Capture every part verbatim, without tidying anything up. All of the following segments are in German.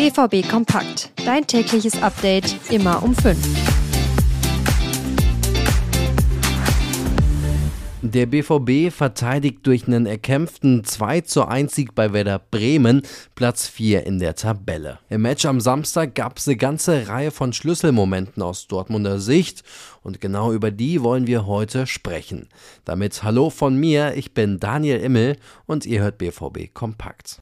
B V B Kompakt. Dein tägliches Update immer um fünf. Der B V B verteidigt durch einen erkämpften zwei zu eins Sieg bei Werder Bremen Platz vier in der Tabelle. Im Match am Samstag gab es eine ganze Reihe von Schlüsselmomenten aus Dortmunder Sicht und genau über die wollen wir heute sprechen. Damit hallo von mir, ich bin Daniel Immel und ihr hört B V B Kompakt.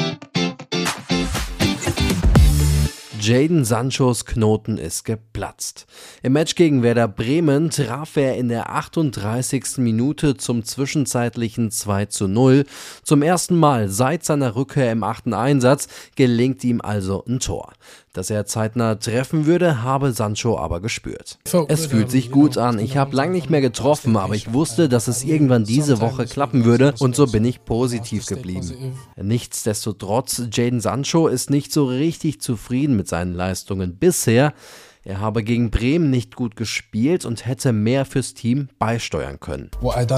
Jadon Sanchos Knoten ist geplatzt. Im Match gegen Werder Bremen traf er in der achtunddreißigsten Minute zum zwischenzeitlichen zwei zu null. Zum ersten Mal seit seiner Rückkehr im achten Einsatz gelingt ihm also ein Tor. Dass er zeitnah treffen würde, habe Sancho aber gespürt. Es fühlt sich gut an. Ich habe lange nicht mehr getroffen, aber ich wusste, dass es irgendwann diese Woche klappen würde und so bin ich positiv geblieben. Nichtsdestotrotz, Jadon Sancho ist nicht so richtig zufrieden mit seinen Leistungen bisher. Er habe gegen Bremen nicht gut gespielt und hätte mehr fürs Team beisteuern können.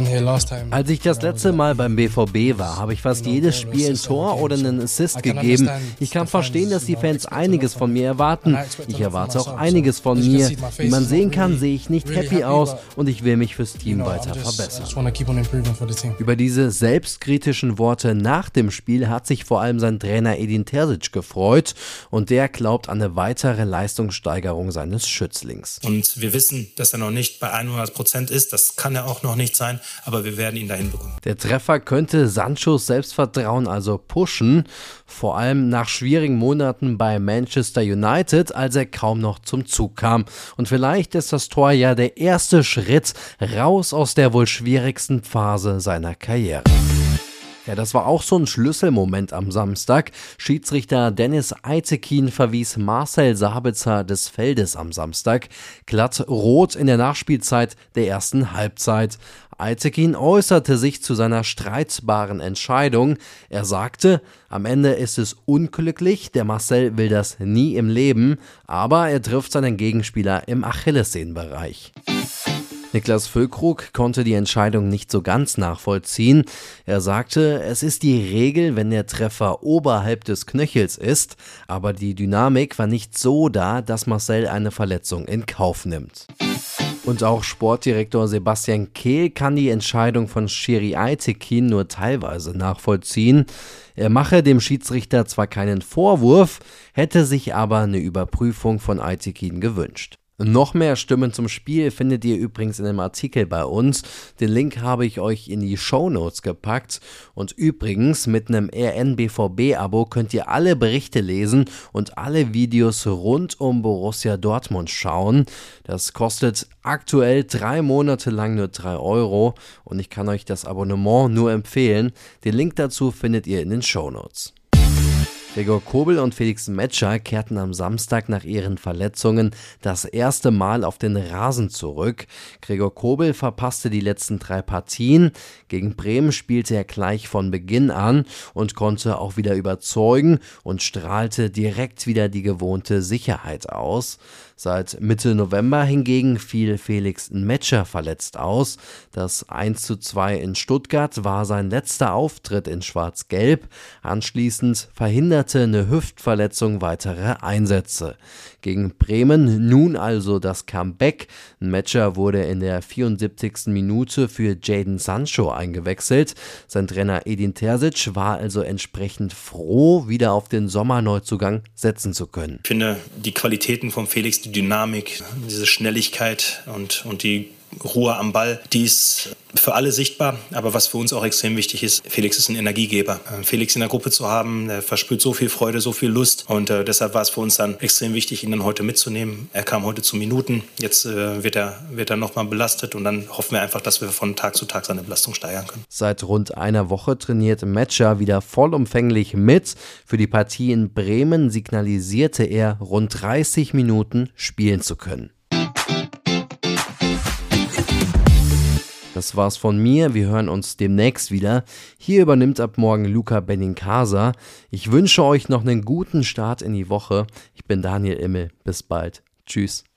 Als ich das letzte Mal beim B V B war, habe ich fast jedes Spiel ein Tor oder einen Assist gegeben. Ich kann verstehen, dass die Fans einiges von mir erwarten. Ich erwarte auch einiges von mir. Wie man sehen kann, sehe ich nicht happy aus und ich will mich fürs Team weiter verbessern. Über diese selbstkritischen Worte nach dem Spiel hat sich vor allem sein Trainer Edin Terzic gefreut und der glaubt an eine weitere Leistungssteigerung seines Schützlings. Und wir wissen, dass er noch nicht bei hundert Prozent ist. Das kann er auch noch nicht sein, aber wir werden ihn dahin bekommen. Der Treffer könnte Sanchos Selbstvertrauen also pushen, vor allem nach schwierigen Monaten bei Manchester United, als er kaum noch zum Zug kam. Und vielleicht ist das Tor ja der erste Schritt raus aus der wohl schwierigsten Phase seiner Karriere. Ja, das war auch so ein Schlüsselmoment am Samstag. Schiedsrichter Dennis Aytekin verwies Marcel Sabitzer des Feldes am Samstag glatt rot in der Nachspielzeit der ersten Halbzeit. Aytekin äußerte sich zu seiner streitbaren Entscheidung. Er sagte, am Ende ist es unglücklich, der Marcel will das nie im Leben, aber er trifft seinen Gegenspieler im Achillessehnenbereich. Niklas Füllkrug konnte die Entscheidung nicht so ganz nachvollziehen. Er sagte, es ist die Regel, wenn der Treffer oberhalb des Knöchels ist, aber die Dynamik war nicht so da, dass Marcel eine Verletzung in Kauf nimmt. Und auch Sportdirektor Sebastian Kehl kann die Entscheidung von Schiri Aytekin nur teilweise nachvollziehen. Er mache dem Schiedsrichter zwar keinen Vorwurf, hätte sich aber eine Überprüfung von Aytekin gewünscht. Noch mehr Stimmen zum Spiel findet ihr übrigens in einem Artikel bei uns. Den Link habe ich euch in die Shownotes gepackt. Und übrigens, mit einem R N B V B-Abo könnt ihr alle Berichte lesen und alle Videos rund um Borussia Dortmund schauen. Das kostet aktuell drei Monate lang nur drei Euro und ich kann euch das Abonnement nur empfehlen. Den Link dazu findet ihr in den Shownotes. Gregor Kobel und Felix Metscher kehrten am Samstag nach ihren Verletzungen das erste Mal auf den Rasen zurück. Gregor Kobel verpasste die letzten drei Partien. Gegen Bremen spielte er gleich von Beginn an und konnte auch wieder überzeugen und strahlte direkt wieder die gewohnte Sicherheit aus. Seit Mitte November hingegen fiel Felix Metscher verletzt aus. Das eins zu zwei in Stuttgart war sein letzter Auftritt in Schwarz-Gelb. Anschließend verhinderte eine Hüftverletzung weitere Einsätze. Gegen Bremen nun also das Comeback. Metscher wurde in der vierundsiebzigsten Minute für Jadon Sancho eingewechselt. Sein Trainer Edin Terzic war also entsprechend froh, wieder auf den Sommerneuzugang setzen zu können. Ich finde die Qualitäten von Felix, die Dynamik, diese Schnelligkeit und, und die Ruhe am Ball, die ist für alle sichtbar, aber was für uns auch extrem wichtig ist, Felix ist ein Energiegeber. Felix in der Gruppe zu haben, der verspürt so viel Freude, so viel Lust und äh, deshalb war es für uns dann extrem wichtig, ihn dann heute mitzunehmen. Er kam heute zu Minuten, jetzt äh, wird er, wird er nochmal belastet und dann hoffen wir einfach, dass wir von Tag zu Tag seine Belastung steigern können. Seit rund einer Woche trainiert Metscher wieder vollumfänglich mit. Für die Partie in Bremen signalisierte er, rund dreißig Minuten spielen zu können. Das war's von mir, wir hören uns demnächst wieder. Hier übernimmt ab morgen Luca Benincasa. Ich wünsche euch noch einen guten Start in die Woche. Ich bin Daniel Immel, bis bald. Tschüss.